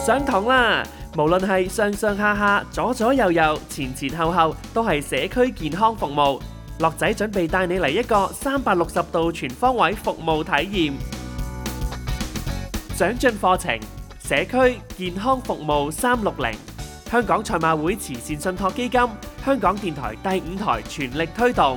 上堂啦！無論係上上下下、左左右右、前前後後，都係社區健康服務。樂仔準備帶你嚟一個360度全方位服務體驗。長進課程社區健康服務360，香港賽馬會慈善信託基金、香港電台第5台全力推動。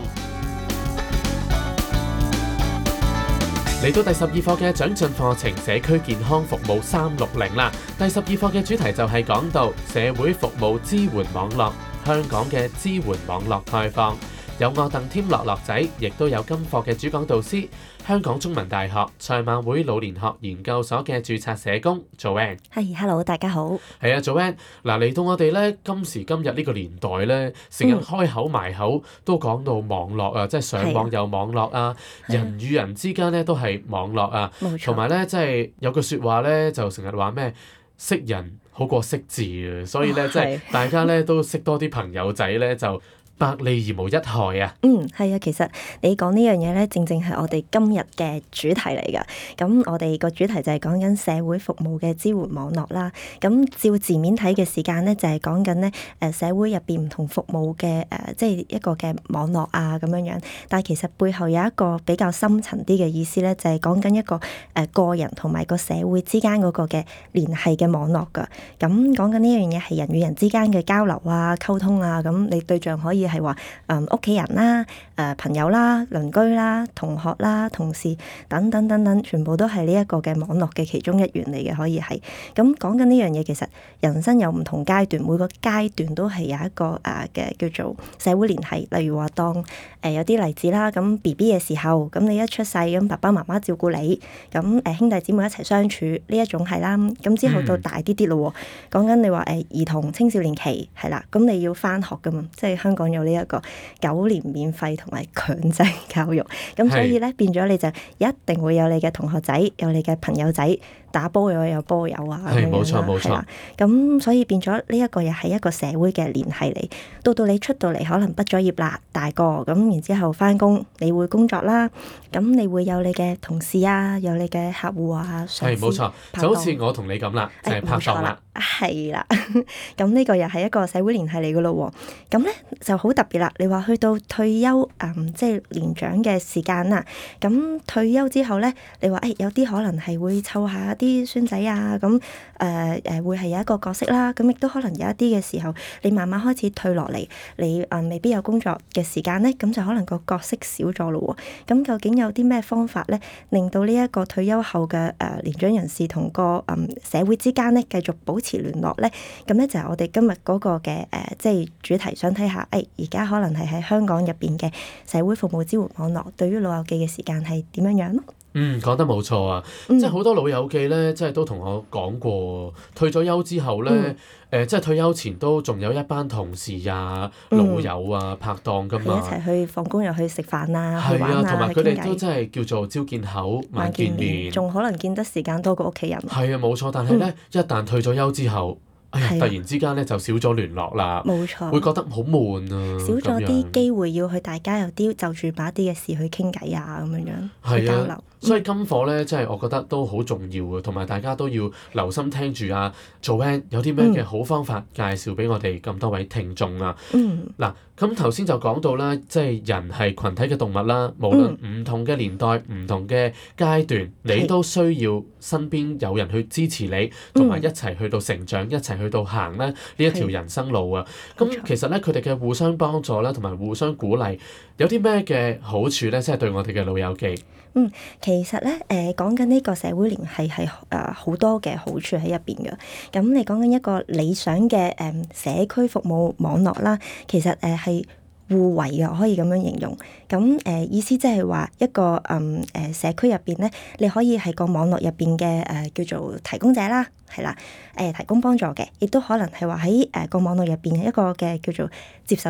嚟到第12課嘅長進課程社區健康服務360啦。第12課嘅主題就係講到社會服務支援網絡，香港嘅支援網絡開放。有我鄧添樂仔，亦都有今課嘅主講導師，香港中文大學賽馬會老年學研究所嘅註冊社工 Joanne。 係，hello， 大家好。 係啊 ，Joanne， 嗱嚟到我哋咧今時今日呢個年代咧，成日開口埋口都講到網絡啊，即係上網有網絡啊，人與人之間咧都係網絡啊，同埋咧即係有句説話咧就成日話咩識人好過識字啊，所以咧即係大家咧都識多啲朋友仔咧就百利而無一害啊！ 係啊，其實你講呢樣嘢咧，正正係我哋今日嘅主題嚟㗎。咁我哋個主題就係講緊社會服務嘅支援網絡啦。咁照字面睇嘅時間咧，就係講緊咧社會入邊唔同服務嘅即係一個嘅網絡啊咁樣樣。但係其實背後有一個比較深層啲嘅意思咧，就係講緊一個個人同埋個社會之間嗰個嘅聯繫嘅網絡㗎。咁講緊呢樣嘢係人與人之間嘅交流啊、溝通啊。咁你對象可以係話屋企人啦、朋友啦、鄰居啦、同學啦、同事等等等等，全部都係呢一個嘅網絡嘅其中一員嚟嘅，可以係。咁講緊呢樣嘢，其實人生有唔同階段，每個階段都係有一個嘅叫做社會聯繫。例如話當有啲例子啦，咁 BB 嘅時候，咁你一出世，咁爸爸媽媽照顧你，咁兄弟姊妹一齊相處呢一種係啦。咁之後到大啲啲咯，講緊你話兒童青少年期係啦，咁你要返學㗎嘛，即係香港有呢一個9年免費同埋強制教育，咁所以咧變咗你就一定會有你嘅同學仔，有你嘅朋友仔，打波有波友啊， 係冇錯冇錯。 咁所以變咗呢一個又係一個社會嘅聯繫嚟。到你出到嚟可能畢咗業啦，大個咁，然之後返工，你會工作啦，咁你會有你嘅同事啊，有你嘅客戶啊， 係冇錯，就好似我同你咁啦，就係拍檔啦。 係啦，咁呢個又係一個社會聯繫嚟噶咯喎。咁咧就好特別啦。你話去到退休即係年長嘅時間啦，咁退休之後咧，你話有啲可能係會湊下啲孫仔啊，咁會係有一個角色啦。咁亦都可能有一啲嘅時候，你慢慢開始退落嚟，你未必有工作嘅時間咧，咁就可能個角色少咗咯喎。咁究竟有啲咩方法咧，令到呢一個退休後嘅年長人士同個社會之間咧繼續保持聯絡咧？咁咧就係我哋今日嗰個嘅即係主題，想睇下而家可能係喺香港入邊嘅社會服務支援網絡，對於老友記嘅時間係點樣樣咯？ 講得冇錯啊！即係好多老友記咧，即係都同我講過，退咗休之後咧，即係退休前都仲有一班同事啊、老友啊、拍檔噶嘛， 一齊去放工又去食飯啊、去玩啊、 同埋佢哋都去傾偈， 真係叫做朝見口、晚見面， 仲可能見得時間多過屋企人。 係啊，冇錯。但係咧，一旦退咗休之後，突然之間咧就少咗聯絡啦， 冇錯， 會覺得好悶啊， 少咗啲機會要去大家有啲就住把啲嘅事去傾偈啊，咁樣去交流。 所以今課咧，真係我覺得都好重要嘅，同埋大家都要留心聽住啊。Joanne 有啲咩嘅好方法介紹俾我哋咁多位聽眾啊？嗱，咁頭先就講到啦，即係人係群體嘅動物啦，無論唔同嘅年代、唔同嘅階段，你都需要身邊有人去支持你，同埋一齊去到成長，一齊去到行咧呢一條人生路啊。咁其實咧，佢哋嘅互相幫助啦，同埋互相鼓勵，有啲咩嘅好處咧？即係對我哋嘅老友記。 其實咧，講緊呢個社會聯繫係好多嘅好處喺入邊嘅。咁你講緊一個理想嘅社區服務網絡啦，其實係互為嘅，可以咁樣形容。咁意思即係話一個社區入邊咧，你可以係個網絡入邊嘅叫做提供者啦，係啦，提供幫助嘅，亦都可能係話喺個網絡入邊一個嘅叫做接受者。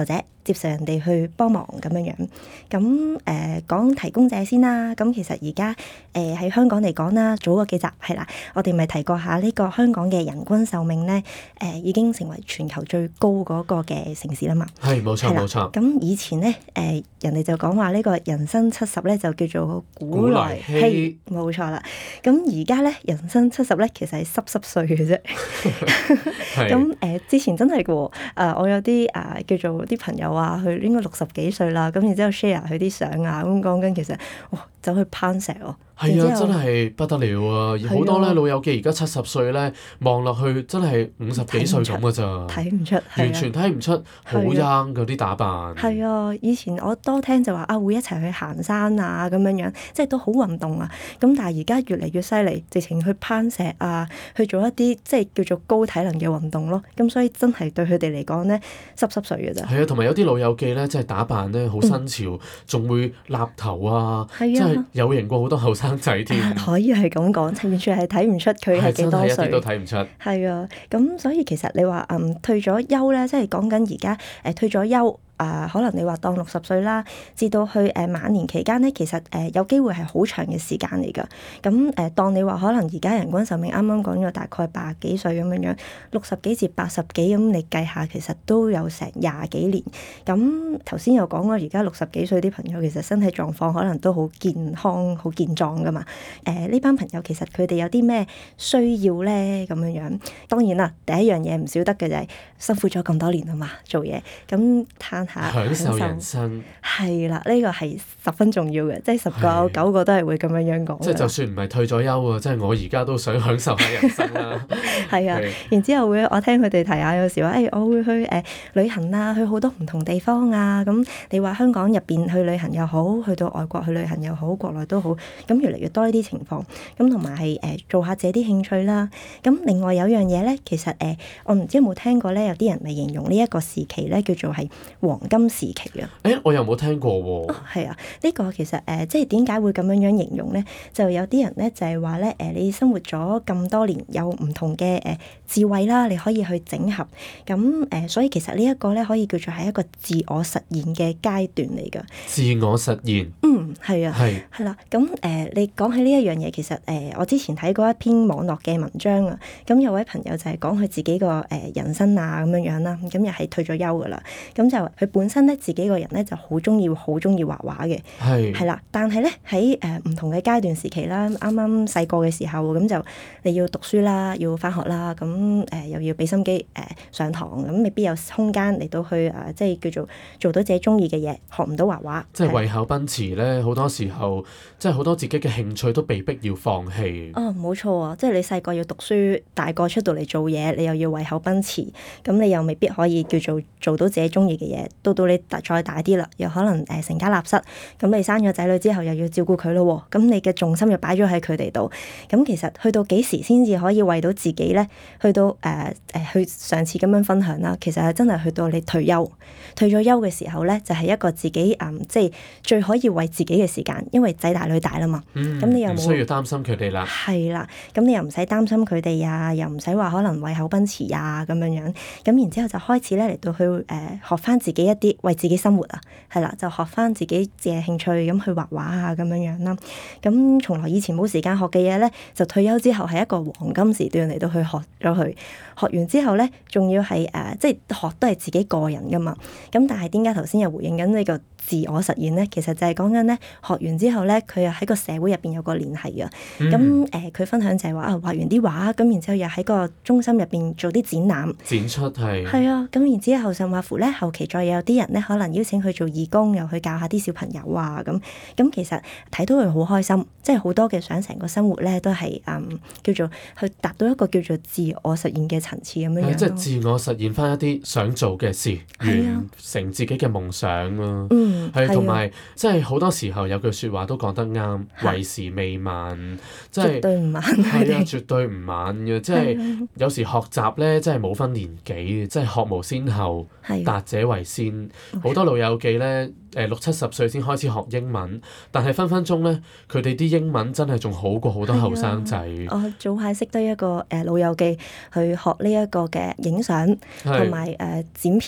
接受人哋去幫忙咁樣樣。咁講提供者先啦。咁其實而家喺香港嚟講啦，早嗰幾集係啦，我哋咪提過下呢個香港嘅人均壽命咧，已經成為全球最高嗰個嘅城市啦嘛。 係冇錯冇錯。 咁以前咧人哋就講話呢個人生70咧就叫做古來稀，冇錯啦。咁而家咧人生70咧其實係濕歲嘅啫。咁之前真係嘅喎，我有啲叫做啲朋友啊，佢應該60幾歲啦，咁然之後 share 佢啲相啊，咁講緊其實走去攀石喎。 係啊，真係不得了啊！好多咧老友記而家70歲咧，望落去真係50幾歲咁嘅咋， 睇唔出， 完全睇唔出，好 young 嗰啲打扮。 係啊，以前我多聽就話會一齊去行山啊咁樣樣，即係都好運動啊。咁但係而家越嚟越犀利，直情去攀石啊，去做一啲即係叫做高體能嘅運動咯。咁所以真係對佢哋嚟講咧，濕歲嘅咋。係啊，同埋有啲老友記咧，即係打扮咧好新潮，仲會立頭啊，即係有型過好多後生仔添。 可以係咁講，完全係睇唔出佢係幾多歲。 係真係一啲都睇唔出。 係啊，咁所以其實你話退咗休咧，即係講緊而家退咗休。可能你話當60歲啦，至到去晚年期間咧，其實有機會係好長嘅時間嚟㗎。咁當你話可能而家人均壽命啱啱講咗大概80幾歲咁樣樣，60幾至80幾咁，你計下其實都有成20幾年。咁頭先又講過，而家60幾歲啲朋友其實身體狀況可能都好健康、好健壯㗎嘛。呢班朋友其實佢哋有啲咩需要咧？咁樣樣當然啦，第一樣嘢唔少得嘅就係辛苦咗咁多年啊嘛，做嘢咁享受人生係啦，呢個係十分重要嘅，即係10個9個都係會咁樣講。 即係就算唔係退咗休啊，即係我而家都想享受下人生啦。 係啊，然之後我聽佢哋提下，有時話我會去旅行啊，去好多唔同地方啊。咁你話香港入邊去旅行又好，去到外國去旅行又好，國內都好，咁越嚟越多呢啲情況。咁同埋係做下自己啲興趣啦。咁另外有樣嘢咧，其實我唔知有冇聽過咧，有啲人咪形容呢一個時期咧叫做係黃金時期啊！ 我又冇聽過喎。 係啊，呢個其實即係點解會咁樣形容咧？就有啲人咧就係話咧你生活咗咁多年，有唔同嘅智慧啦，你可以去整合。咁所以其實呢一個咧可以叫做係一個自我實現嘅階段嚟㗎。 自我實現。 係啊，係啦。咁你講起呢一樣嘢，其實我之前睇過一篇網絡嘅文章啊。咁有位朋友就係講佢自己個人生啊咁樣啦。咁又係退咗休㗎啦。咁就佢本身咧自己個人咧就好中意畫畫嘅，係啦。但係咧喺唔同嘅階段時期啦，啱啱細個嘅時候，咁就你要讀書啦，要返學啦，咁又要俾心機上堂，咁未必有空間嚟到去即係叫做做到自己中意嘅嘢，學唔到畫畫。 即係為口奔馳咧，好多時候即係好多自己嘅興趣都被逼要放棄。 冇錯啊！即係你細個要讀書，大個出到嚟做嘢，你又要為口奔馳，咁你又未必可以叫做到自己中意嘅嘢。到你再大啲啦，又可能成家立室，咁你生咗仔女之後又要照顧佢咯喎，咁你嘅重心又擺咗喺佢哋度。咁其實去到幾時先至可以為到自己咧？去到去上次咁樣分享啦，其實係真係去到你退咗休嘅時候咧，就係一個自己即係最可以為自己嘅時間，因為仔大女大啦嘛。咁你又冇需要擔心佢哋啦。 係啦，咁你又唔使擔心佢哋啊，又唔使話可能為口奔馳啊咁樣樣。咁然之後就開始咧嚟到去學翻自己一啲為自己生活啊，係啦，就學翻自己嘅興趣咁去畫畫啊咁樣樣啦。咁從來以前冇時間學嘅嘢咧，就退休之後係一個黃金時段嚟到去學咗佢。學完之後咧，仲要係即係學都係自己個人噶嘛。咁但係點解頭先又回應緊呢個自我實現咧？其實就係講緊咧，學完之後咧，佢又喺個社會入邊有個聯繫啊。咁佢分享就係話畫完啲畫，咁然之後又喺個中心入邊做啲展覽展出係。 係啊，咁然之後甚或乎咧，後期再有啲人咧，可能邀請佢做義工，又去教下啲小朋友啊咁。咁其實睇到佢好開心，即係好多嘅想成個生活咧都係叫做去達到一個叫做自我實現嘅層次咁樣樣。 即係自我實現翻一啲想做嘅事，完成自己嘅夢想咯。係同埋即係好多時候有句説話都講得啱，為時未晚，即係絕對唔晚。係啊，絕對唔晚嘅，即係有時學習咧，真係冇分年紀嘅，即係學無先後，達者為先。好多老友記咧，60、70歲先開始學英文，但係分分鐘咧，佢哋啲英文真係仲好過好多後生仔。 我早排識得一個老友記去學呢一個嘅影相同埋剪片。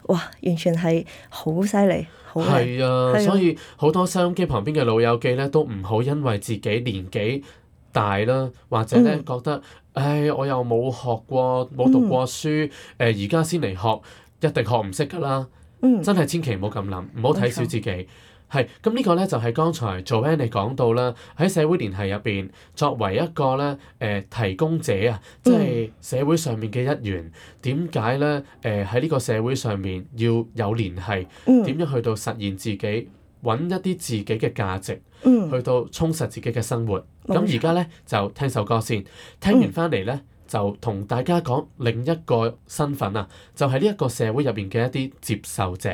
哇，完全係好犀利，好靚。 係啊，所以好多收音機旁邊嘅老友記咧，都唔好因為自己年紀大啦，或者咧覺得，我又冇學過，冇讀過書，而家先嚟學，一定學唔識㗎啦。真係千祈唔好咁諗，唔好睇小自己。係咁呢個咧就係剛才 Joanne 你講到啦，喺社會聯繫入邊，作為一個咧提供者啊，即係社會上面嘅一員，點解咧喺呢個社會上面要有聯繫？點樣去到實現自己，揾一啲自己嘅價值，去到充實自己嘅生活。咁而家咧就聽首歌先，聽完翻嚟咧就同大家講另一個身份啊，就係呢一個社會入邊嘅一啲接受者。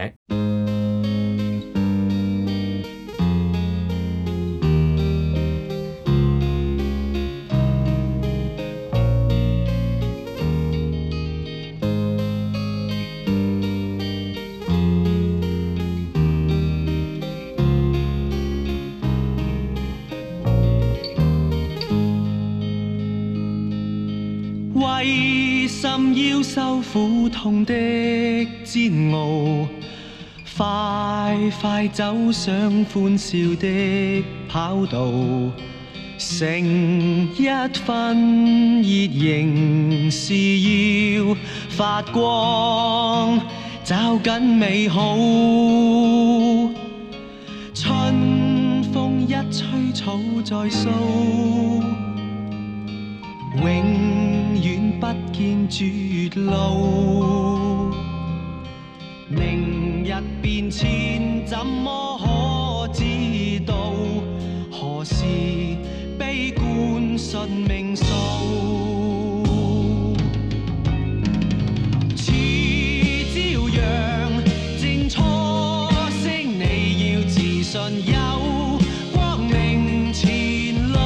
為甚要受苦痛的煎熬？快快走上歡笑的跑道，成一分熱仍是要發光，找緊美好。春風一吹草再蘇，永遠不見絕路，明日變遷怎麼可知道？何時悲觀信命數？似朝陽正初升，你要自信有光明前路。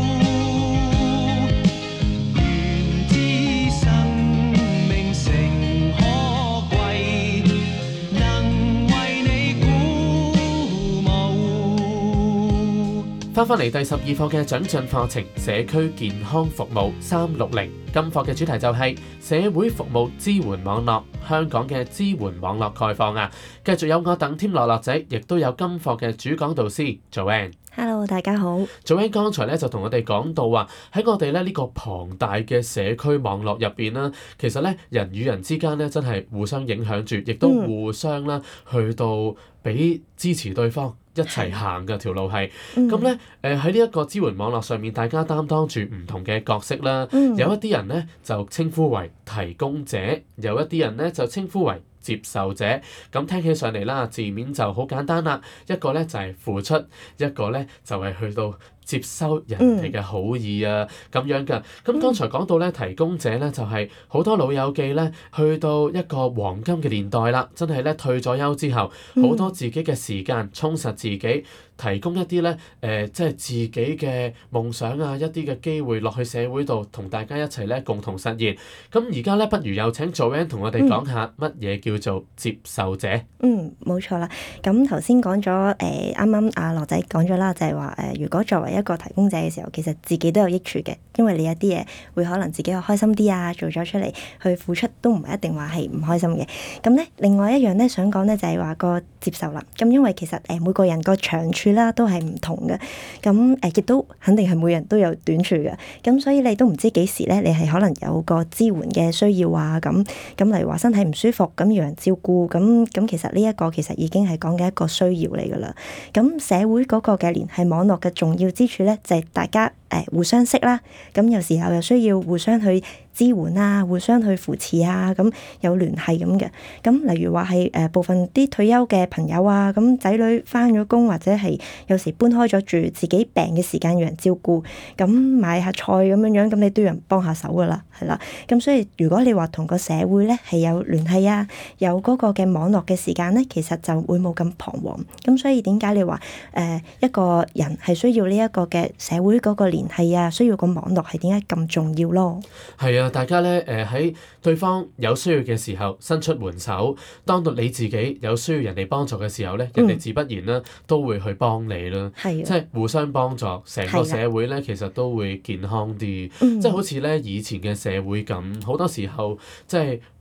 翻返嚟第12課嘅長進課程社區健康服務360，今課嘅主題就係社會服務支援網絡，香港嘅支援網絡概況啊！繼續有我鄧添樂樂仔，亦都有今課嘅主講導師 Joanne。Hello， 大家好。 Joanne 剛才咧就同我哋講到話，喺我哋咧呢個龐大嘅社區網絡入邊啦，其實咧人與人之間咧真係互相影響住，亦都互相啦去到俾支持對方。一齊行嘅條路係咁咧，喺呢一個支援網絡上面，大家擔當住唔同嘅角色啦。有一啲人咧就稱呼為提供者，有一啲人咧就稱呼為接受者。咁聽起上嚟啦，字面就好簡單啦。一個咧就係付出，一個咧就係去到接收人哋嘅好意啊，咁樣㗎。咁剛才講到咧，提供者咧就係好多老友記咧，去到一個黃金嘅年代啦，真係咧退咗休之後，好多自己嘅時間充實自己，提供一啲咧即係自己嘅夢想啊，一啲嘅機會落去社會度，同大家一齊咧共同實現。咁而家咧，不如有請 Joanne 同我哋講下乜嘢叫做接受者。 冇錯啦。咁頭先講咗啱啱阿樂仔講咗啦，就係話如果作為一個提供者嘅時候，其實自己都有益處嘅，因為你有啲嘢會可能自己又開心啲啊，做咗出嚟去付出都唔係一定話係唔開心嘅。咁咧，另外一樣咧想講咧就係話個接受啦。咁因為其實每個人個長處啦都係唔同嘅，咁亦都肯定係每人都有短處嘅。咁所以你都唔知幾時咧，你係可能有個支援嘅需要啊。咁例如話身體唔舒服，咁要人照顧，咁其實呢一個其實已經係講嘅一個需要嚟噶啦。咁社會嗰個嘅聯繫網絡嘅重要之處咧，就係大家互相識啦。咁有時候又需要互相去支援啊，互相去扶持啊，咁有聯繫咁嘅。咁例如話係部分啲退休嘅朋友啊，咁仔女返咗工或者係有時搬開咗住，自己病嘅時間有人照顧，咁買下菜咁樣，咁你都有人幫下手噶啦，係啦。咁所以如果你話同個社會咧係有聯繫啊，有嗰個嘅網絡嘅時間咧，其實就會冇咁彷徨。咁所以點解你話一個人係需要呢一個嘅社會嗰個聯繫啊，需要個網絡係點解咁重要咯？ 係啊，大家咧喺對方有需要嘅時候伸出援手，當到你自己有需要人哋幫助嘅時候咧，人哋自不然啦都會去幫你啦，即係互相幫助，成個社會咧其實都會健康啲，即係好似咧以前嘅社會咁，好多時候即係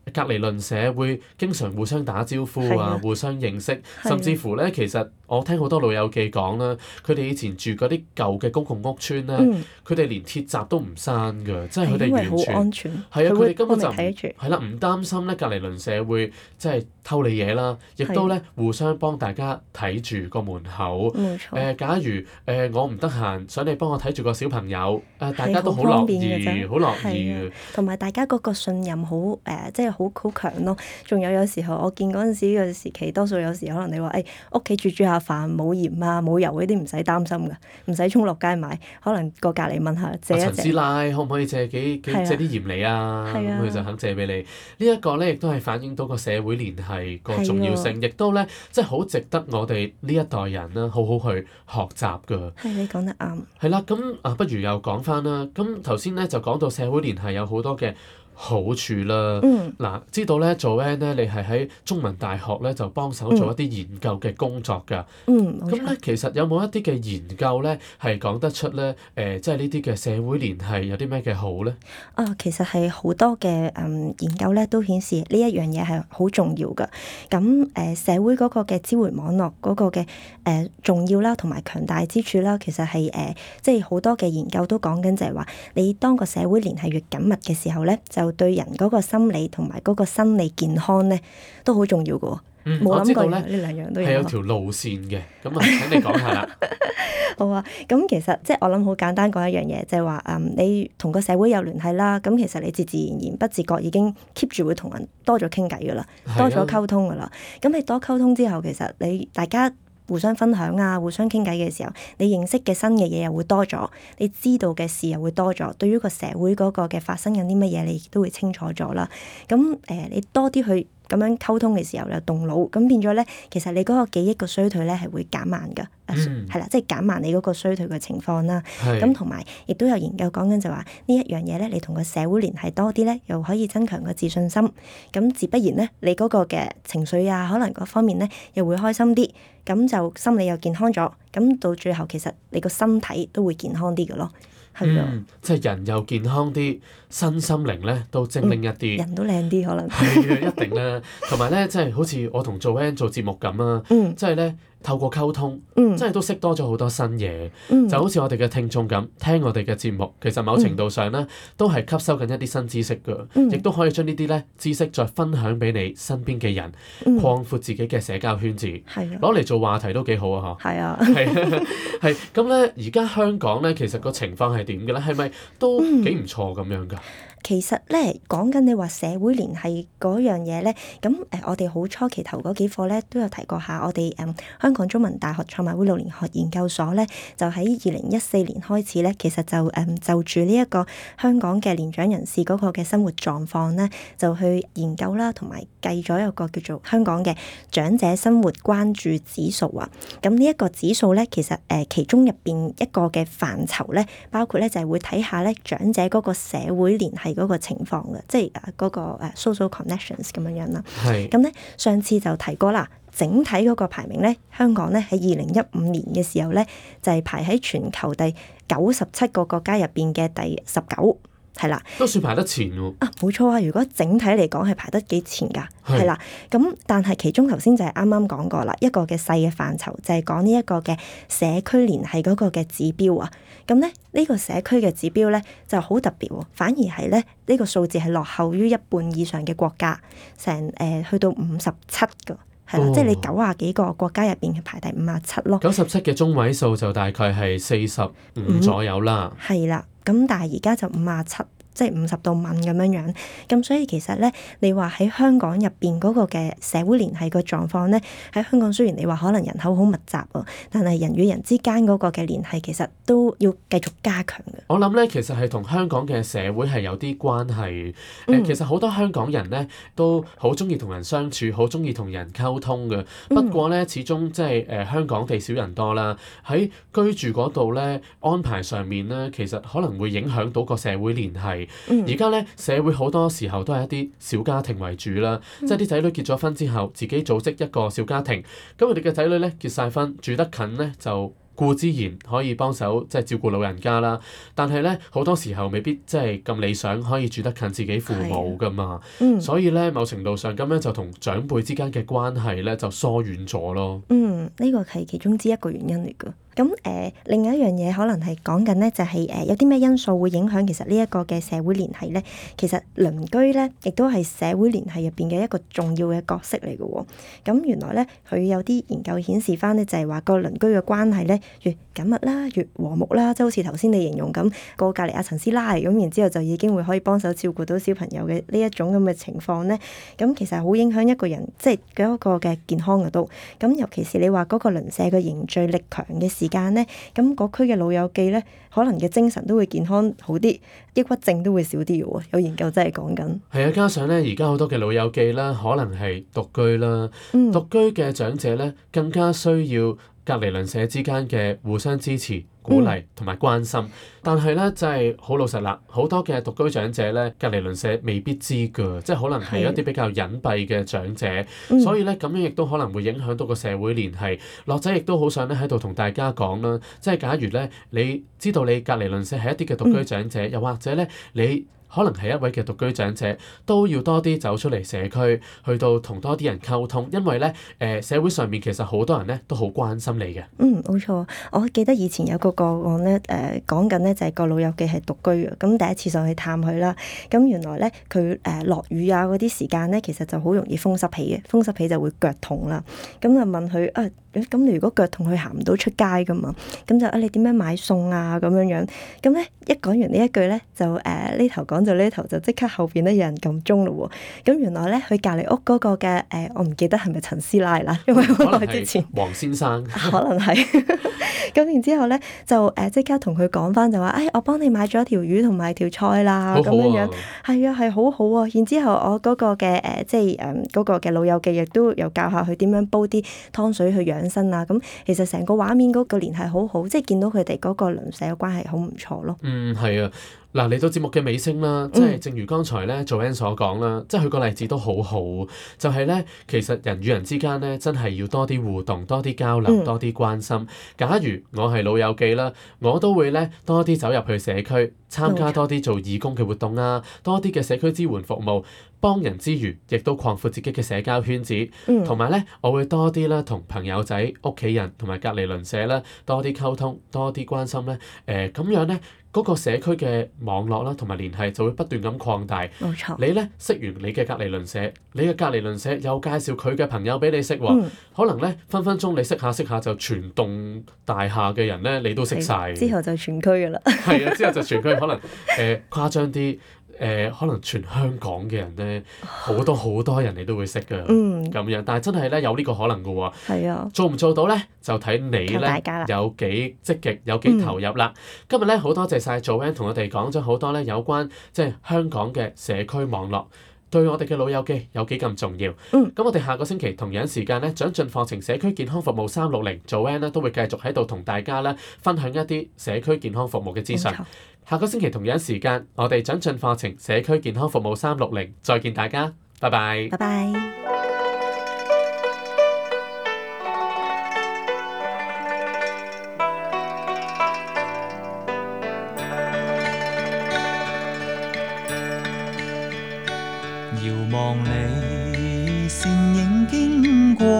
隔離鄰舍會經常互相打招呼啊，互相認識，甚至乎咧，其實我聽好多老友記講啦，佢哋以前住嗰啲舊嘅公共屋邨咧，佢哋連鐵閘都唔閂㗎，即係佢哋完全安全。 係啊，佢哋根本就係啦，唔擔心咧隔離鄰舍會即係偷你嘢啦，亦都咧互相幫大家睇住個門口。 冇錯。 假如我唔得閒，想你幫我睇住個小朋友，大家都好樂意，好樂意嘅。 同埋大家嗰個信任好即係好強咯。仲有時候我見嗰陣時嘅時期，多數有時可能你話屋企煮下飯冇鹽啊冇油嗰啲唔使擔心㗎，唔使衝落街買，可能過隔離問下借一借。 陳師奶可唔可以借啲鹽嚟啊？咁佢就肯借俾你。呢一個咧亦都係反映到個社會聯繫個重要性，亦都咧即係好值得我哋呢一代人啦，好好去學習㗎。 係，你講得啱。 係啦，咁不如又講翻啦。咁頭先咧就講到社會聯繫有好多嘅好處啦。嗱，知道咧Joanne咧，你係喺中文大學咧就幫手做一啲研究嘅工作㗎。咁咧其實有冇一啲嘅研究咧係講得出咧即係呢啲嘅社會聯繫有啲咩嘅好咧？ 其實係好多嘅研究咧都顯示呢一樣嘢係好重要㗎。咁社會嗰個嘅支援網絡嗰個嘅重要啦，同埋強大之處啦，其實係即係好多嘅研究都講緊就係話，你當個社會聯繫越緊密嘅時候咧，就對人嗰個心理同埋嗰個生理健康咧都好重要㗎喎。冇諗過呢兩樣都有。 係有條路線嘅，咁啊請你講下啦。 好啊，咁其實即係我諗好簡單講一樣嘢，就係話你同個社會有聯繫啦，咁其實你自自然然不自覺已經 keep 住會同人多咗傾偈㗎啦，多咗溝通㗎啦。咁你多溝通之後，其實你大家互相分享啊，互相傾偈嘅時候，你認識嘅新嘅嘢又會多咗，你知道嘅事又會多咗，對於個社會嗰個嘅發生緊啲乜嘢，你亦都會清楚咗啦。咁你多啲去咁樣溝通嘅時候又動腦，咁變咗咧，其實你嗰個記憶個衰退咧係會減慢㗎，係啦，即係減慢你嗰個衰退嘅情況啦。咁同埋亦都有研究講緊就話呢一樣嘢咧，你同個社會聯繫多啲咧，又可以增強個自信心。咁自不然咧，你嗰個嘅情緒啊，可能各方面咧又會開心啲，咁就心理又健康咗。咁到最後其實你個身體都會健康啲㗎咯。 即係人又健康啲，身心靈咧都精靈一啲， 人都靚啲可能。 係啊，一定啦。同埋咧，即係好似我同Joanne做節目咁啊，即係咧透過溝通，真係都識多咗好多新嘢。就好似我哋嘅聽眾咁，聽我哋嘅節目，其實某程度上咧都係吸收緊一啲新知識㗎，亦都可以將呢啲咧知識再分享俾你身邊嘅人，擴闊自己嘅社交圈子，攞嚟做話題都幾好啊！嗬。係啊。係咁咧，而家香港咧，其實個情況係點嘅咧？係咪都幾唔錯咁樣㗎？ 其實咧講緊你話社會聯繫嗰樣嘢咧，咁我哋好初期頭嗰幾課咧都有提過下，我哋香港中文大學賽馬會老年學研究所咧，就喺2014年開始咧，其實就住呢一個香港嘅年長人士嗰個嘅生活狀況咧，就去研究啦，同埋計咗一個叫做香港嘅長者生活關注指數啊。咁呢一個指數咧，其實其中入邊一個嘅範疇咧，包括咧就係會睇下咧長者嗰個社會聯繫嗰個情況嘅，即係嗰個social connections 咁樣樣啦。咁咧上次就提過啦，整體嗰個排名咧，香港咧喺2015年嘅時候咧，就係排喺全球第97個國家入邊嘅第19。係啦， 都算排得前喎。 冇錯啊！如果整體嚟講係排得幾前㗎，係啦。咁但係其中頭先就係啱啱講過啦，一個嘅細嘅範疇就係講呢一個嘅社區聯繫嗰個嘅指標啊。咁咧呢個社區嘅指標咧就好特別喎，反而係咧呢個數字係落後於一半以上嘅國家，成去到57個。係啦，即係你90幾個國家入邊係排第57咯。 97嘅中位數就大概係45左右啦。 係啦，咁但係而家就57。即係50到問咁樣樣，咁所以其實咧，你話喺香港入邊嗰個嘅社會聯繫個狀況咧，喺香港雖然你話可能人口好密集啊，但係人與人之間嗰個嘅聯繫其實都要繼續加強嘅。 我諗咧，其實係同香港嘅社會係有啲關係。其實好多香港人咧都好中意同人相處，好中意同人溝通嘅。不過咧，始終即係香港地少人多啦，喺居住嗰度咧安排上面咧，其實可能會影響到個社會聯繫。而家咧社會好多時候都係一啲小家庭為主啦，即係啲仔女結咗婚之後，自己組織一個小家庭，咁佢哋嘅仔女咧結晒婚，住得近咧就固之然可以幫手即係照顧老人家啦，但係咧好多時候未必即係咁理想，可以住得近自己父母噶嘛。所以咧某程度上咁樣就同長輩之間嘅關係咧就疏遠咗咯。 呢個係其中之一個原因嚟㗎。咁另外一樣嘢可能係講緊咧，就係有啲咩因素會影響其實呢一個嘅社會聯繫咧？其實鄰居咧，亦都係社會聯繫入邊嘅一個重要嘅角色嚟嘅喎。咁原來咧，佢有啲研究顯示翻咧，就係話個鄰居嘅關係咧越緊密啦，越和睦啦，即係好似頭先你形容咁，個隔離阿陳師奶咁，然之後就已經會可以幫手照顧到小朋友嘅呢一種咁嘅情況咧。咁其實好影響一個人即係嗰個嘅健康嘅都。咁尤其是你話嗰個鄰舍嘅凝聚力強嘅時間咧，咁嗰區嘅老友記咧，可能嘅精神都會健康好啲，抑鬱症都會少啲嘅喎。有研究真係講緊。係啊，加上咧而家好多嘅老友記啦，可能係獨居啦，獨居嘅長者咧更加需要隔離鄰舍之間嘅互相支持、鼓勵同埋關心。但係咧，真係好老實啦，好多嘅獨居長者咧，隔離鄰舍未必知㗎，即係可能係一啲比較隱蔽嘅長者，所以咧咁樣亦都可能會影響到個社會聯繫。樂仔亦都好想咧喺度同大家講啦，即係假如咧你知道你隔離鄰舍係一啲嘅獨居長者，又或者咧你可能係一位嘅獨居長者，都要多啲走出嚟社區，去到同多啲人溝通，因為咧社會上面其實好多人咧都好關心你嘅。 冇錯，我記得以前有個案咧，講緊咧就係個老友記係獨居嘅，咁第一次上去探佢啦，咁原來咧佢落雨啊嗰啲時間咧，其實就好容易風濕起嘅，風濕起就會腳痛啦，咁就問佢咁你如果腳痛佢行唔到出街噶嘛，咁就你點樣買餸啊咁樣，咁咧一講完呢一句咧，就呢頭講就呢頭就即刻後邊咧有人撳鐘咯喎，咁原來咧佢隔離屋嗰個嘅我唔記得係咪陳師奶啦，因為好耐之前黃先生可能係，咁然之後咧就即刻同佢講翻就話，我幫你買咗條魚同埋條菜啦，咁樣係啊係好好啊，然之後我嗰個嘅即係嗰個嘅老友記亦都有教下佢點樣煲啲湯水去養生啊，咁其實成個畫面嗰個聯繫好好，即係見到佢哋嗰個鄰舍嘅關係好唔錯咯。 係啊。嗱，嚟到節目嘅尾聲啦，即係正如剛才咧Joanne所講啦，即係佢個例子都好好，就係咧其實人與人之間咧真係要多啲互動、多啲交流、多啲關心。假如我係老友記啦，我都會咧多啲走入去社區，參加多啲做義工嘅活動啊，多啲嘅社區支援服務，幫人之餘，亦都擴闊自己嘅社交圈子。同埋咧，我會多啲啦同朋友仔、屋企人同埋隔離鄰舍啦多啲溝通、多啲關心咧。咁樣咧。嗰個社區嘅網絡啦，同埋聯繫就會不斷咁擴大。 冇錯。 你咧識完你嘅隔離鄰舍，你嘅隔離鄰舍又介紹佢嘅朋友俾你識喎。可能咧分分鐘你識下就全棟大廈嘅人咧，你都識晒。 之後就全區㗎啦。 係啊，之後就全區可能誇張啲。可能全香港嘅人咧，好多人你都會識㗎，咁樣。但係真係咧有呢個可能㗎喎。係啊。做唔做到咧，就睇你咧有幾積極，有幾投入啦。今日咧好多謝晒Joanne同我哋講咗好多咧有關即係香港嘅社區網絡對我哋嘅老友記有幾咁重要。咁我哋下個星期同樣時間咧，長進課程社區健康服務360 Joanne 咧都會繼續喺度同大家咧分享一啲社區健康服務嘅資訊。下個星期同樣時間，我哋長進課程社區健康服務360再見大家，拜拜。 拜拜。 遙望你倩影經過，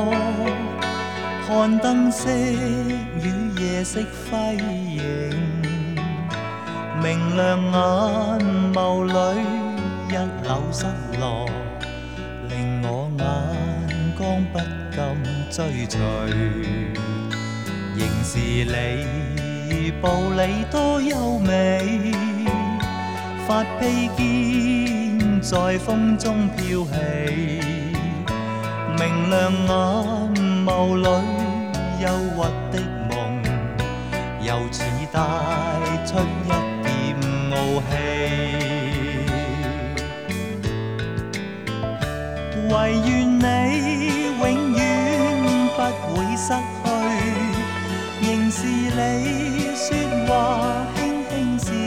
看燈飾與夜色輝映。明亮眼眸裏一縷失落，令我眼光不禁追隨。仍是你步履多優美，發披肩在風中飄起。明亮眼眸裏憂鬱的夢，又似帶出一傲氣，唯願你永遠不會失去，仍是你說話輕輕笑，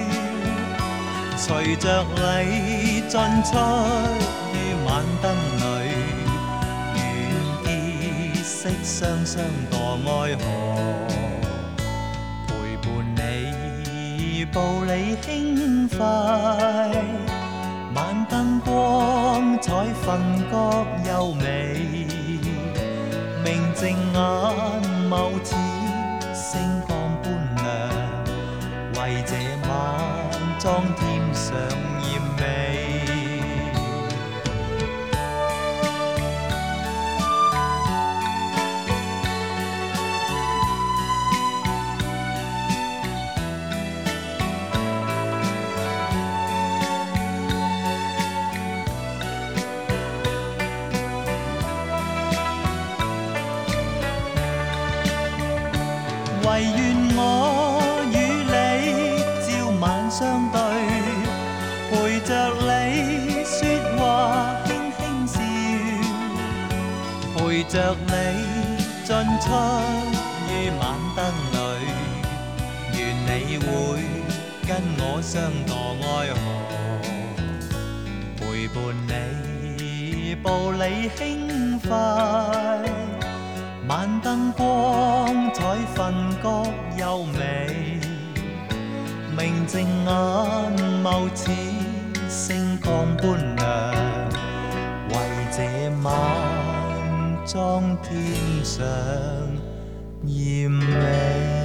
隨着你進出於晚燈裏，願結識雙雙墮愛河。 步履輕快，晚燈光彩瞓覺優美，明淨眼眸似星光般亮，為這晚裝添上豔美。唯願我與你朝晚相對，陪着你說話輕輕笑，陪着你進出於晚燈裏，願你會跟我相墮愛河，陪伴你步履輕快，晚燈光彩瞓覺優美，明淨眼眸似星光般亮，為這晚裝添上豔美。